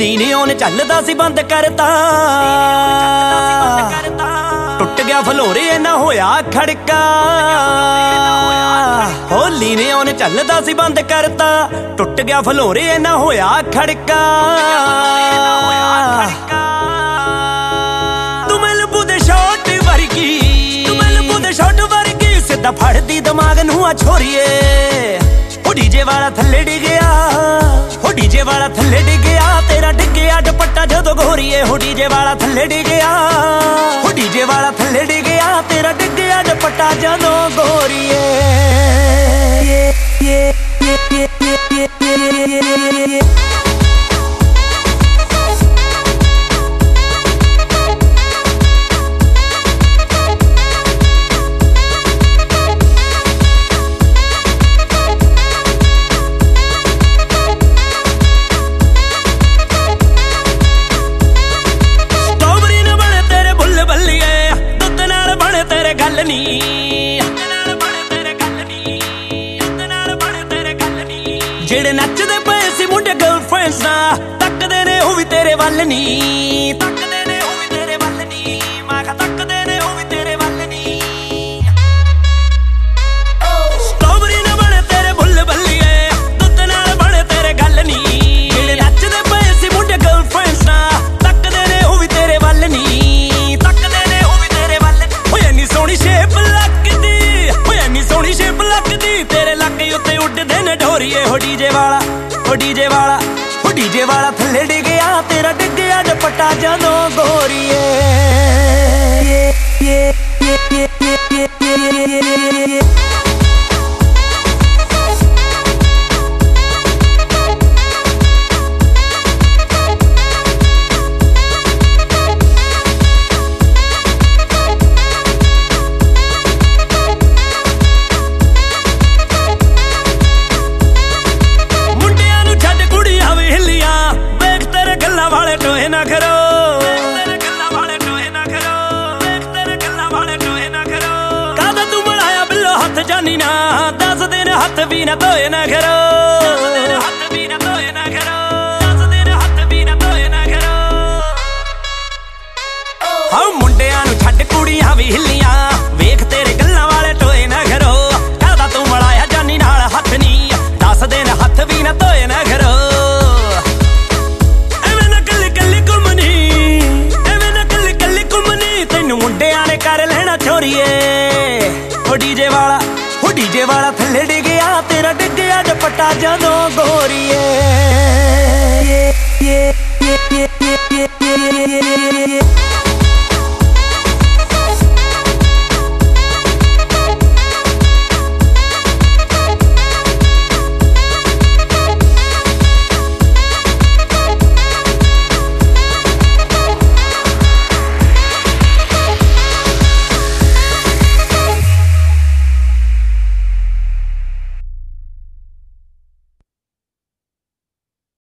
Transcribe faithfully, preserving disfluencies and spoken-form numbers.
ਹੋਲੀ ਨੇ ਉਹਨੇ ਚੱਲਦਾ ਸੀ ਬੰਦ ਕਰਤਾ, ਟੁੱਟ ਗਿਆ ਫਲੋਰੇ ਨਾ ਹੋਇਆ ਖੜਕਾ। ਹੋਲੀ ਨੇ ਉਹਨੇ ਚੱਲਦਾ ਸੀ ਬੰਦ ਕਰਤਾ, ਟੁੱਟ ਗਿਆ ਫਲੋਰੇ ਨਾ ਹੋਇਆ ਖੜਕਾ। ਤੂੰ ਮੈਨੂੰ ਦੇ ਸ਼ਾਟ ਵਰਗੀ, ਤੂੰ ਮੈਨੂੰ ਦੇ ਸ਼ਾਟ ਵਰਗੀ, ਸਿੱਧਾ ਫੜਦੀ ਦਿਮਾਗ ਨੂੰ ਆ ਛੋਰੀਏ। ਹੋ ਡੀਜੇ ਵਾਲਾ ਥੱਲੇ ਡਿੱਗਿਆ, ਹੋ ਡੀਜੇ ਵਾਲਾ ਥੱਲੇ ਡਿੱਗਿਆ, ਤੇਰਾ ਡਿੱਗਿਆ ਦੁਪੱਟਾ ਜਦੋਂ ਗੋਰੀਏ। ਹੋ ਡੀਜੇ ਵਾਲਾ ਥੱਲੇ ਡਿੱਗਿਆ, ਹੋ ਡੀਜੇ ਵਾਲਾ ਥੱਲੇ ਡਿੱਗਿਆ, ਤੇਰਾ ਡਿੱਗਿਆ ਦੁਪੱਟਾ ਜਦੋਂ ਗੋਰੀਏ। ਜਿਹੜੇ ਨੱਚਦੇ ਪਏ ਸੀ ਮੁੰਡੇ ਗਰਲਫ੍ਰੈਂਡਸ ਨਾਲ, ਤੱਕਦੇ ਨੇ ਉਹ ਵੀ ਤੇਰੇ ਵੱਲ ਨੀ, ਤੱਕਦੇ ਨੇ ਉਹ ਵੀ ਤੇਰੇ ਵੱਲ ਨੀ, ਮੈਂ ਕਿਹਾ ਤੱਕਦੇ ਨੇ ਉਹ ਵੀ ਤੇਰੇ ਵੱਲ ਨੀ। ਸਟ੍ਰਾਬੇਰੀ ਨਾ ਬਣੇ ਤੇਰੇ ਬੁੱਲ ਬੱਲੀਏ, ਦੁੱਧ ਨਾਲ ਬਣੇ ਤੇਰੇ ਗੱਲ ਨੀ। ਜਿਹੜੇ ਨੱਚਦੇ ਪਏ ਸੀ ਮੁੰਡੇ ਗਰਲਫ੍ਰੈਂਡਸ ਨਾਲ, ਤੱਕਦੇ ਨੇ ਉਹ ਵੀ ਤੇਰੇ ਵੱਲ ਨੀ, ਤੱਕਦੇ ਨੇ ਉਹ ਵੀ ਤੇਰੇ ਵੱਲ। ਓਏ ਇੰਨੀ ਸੋਹਣੀ ਸ਼ੇਪ ਲੱਗਦੀ, ਓਏ ਇੰਨੀ ਸੋਹਣੀ ਸ਼ੇਪ ਲੱਗਦੀ, ਤੇਰੇ ਲੱਕ ਉੱਤੇ ਉੱਡਦੇ ਨੇ ਢੋਰੀਏ। ਹੋ ਡੀਜੇ ਵਾਲਾ, ਹੋ ਡੀਜੇ ਵਾਲਾ, ਹੋ ਡੀਜੇ ਵਾਲਾ ਥੱਲੇ ਡਿੱਗਿਆ, ਤੇਰਾ ਡਿੱਗਿਆ ਦੁਪੱਟਾ ਜਦੋਂ ਗੋਰੀਏ। ਜਾਨੀ ਨਾ ਦਸ ਦਿਨ ਹੱਥ ਵੀ ਨਾ ਧੋਏ ਨਾ ਕਰੋ, ਹੱਥ ਵੀ ਨਾ ਧੋਏ ਨਾ ਕਰੋ, ਦਸ ਦਿਨ ਹੱਥ ਵੀ ਨਾ ਧੋਏ ਨਾ ਕਰੋ। ਹਾਂ ਮੁੰਡਿਆਂ ਨੂੰ ਛੱਡ ਕੁੜੀਆਂ ਵੀ ਹਿੱਲੀਆਂ, ਵੇਖ ਤੇਰੇ ਗੱਲਾਂ ਵਾਲੇ ਟੋਏ ਨਾ ਕਰੋ। ਕਾਹਦਾ ਤੂੰ ਮਲਾਇਆ ਜਾਨੀ ਨਾਲ ਹੱਥ ਨੀ, ਦਸ ਦਿਨ ਹੱਥ ਵੀ ਨਾ ਧੋਏ ਨਾ ਕਰੋ। ਐਵੇਂ ਨਾ ਕੱਲੀ ਕੱਲੀ ਘੁੰਮਣੀ, ਐਵੇਂ ਨਾ ਕੱਲੀ ਕੱਲੀ ਘੁੰਮਣੀ, ਤੈਨੂੰ ਮੁੰਡਿਆਂ ਨੇ ਕਰ ਲੈਣਾ ਚੋਰੀਏ। ਹੋ ਡੀਜੇ ਵਾਲਾ, ਹੋ ਡੀਜੇ ਵਾਲਾ ਥੱਲੇ ਡਿੱਗਿਆ, ਤੇਰਾ ਡਿੱਗਿਆ ਦੁਪੱਟਾ ਜਦੋਂ ਗੋਰੀਏ।